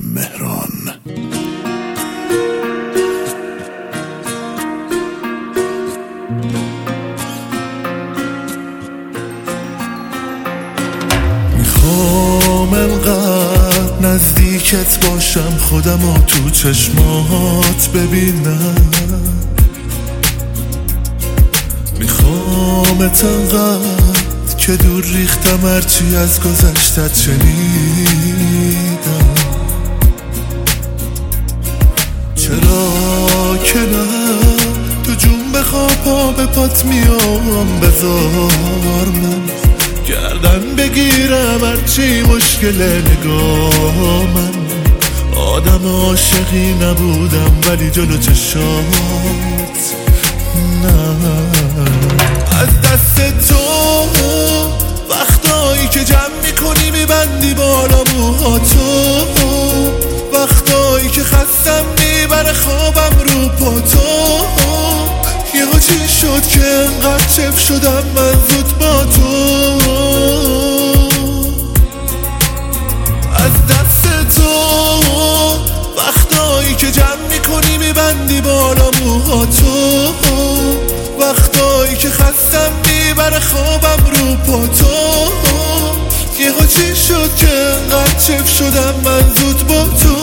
مهران. میخوام انقدر نزدیکت باشم خودمو تو چشمات ببینم، میخوامت انقدر که دور ریختم هرچی از گذشتت شنیدم. چرا که نه تو جون بخواب پا به پات میام، بذار من گردن بگیرم هرچی مشکل نگاه من. آدم عاشقی نبودم ولی جلو چشات نه. از دست تو وقتایی که جمع میکنی میبندی بالا موهاتو، وقتایی که خستم میبره خوابم رو پاتو. یهو چی شد که انقدر چف شدم من زود با تو. از دست تو وقتایی که جمع میکنی میبندی بالا موهاتو، وقتایی که خستم میبره خوابم رو پاتو. یهو چی شد که انقدر چف شدم من زود با تو.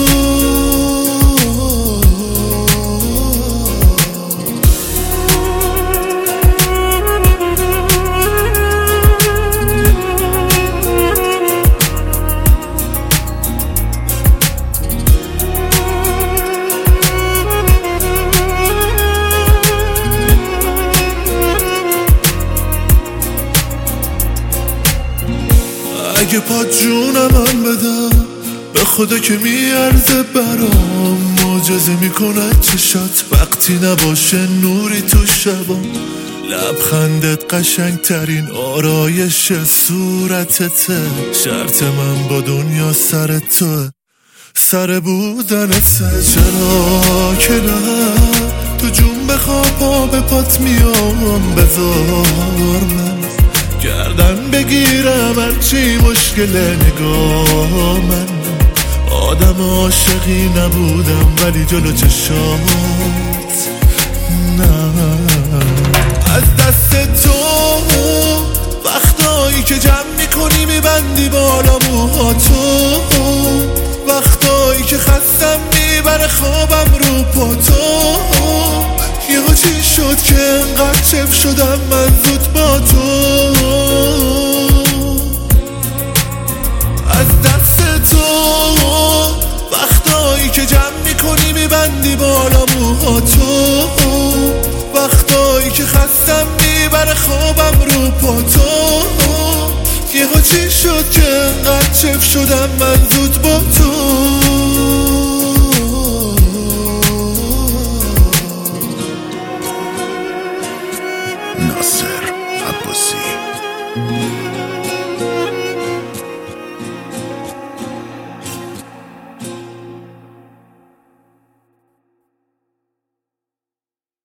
اگه پا جونم هم بدم به خدا که میارزه برام، معجزه میکنه چشات وقتی نباشه نوری تو شبا. لبخندت قشنگ ترین آرایش صورتته، شرط من با دنیا سر توه، سر بودنته. چرا که نه تو جون بخواب پا به پات میام، بذار من گردن بگیرم هرچی مشکل نگاه من. آدم عاشقی نبودم ولی جلو چشات نه. از دست تو وقتایی که جمع میکنی میبندی بالا موهاتو، وقتایی که خستم میبره خوابم رو پاتو. یهو چی شد که انقدر چف شدم من زود با تو. از دست تو وقتایی که جمع میکنی میبندی بالا موهاتو، وقتایی که خستم میبره خوابم رو پاتو. یهو چی شد که انقدر چف شدم من زود با تو.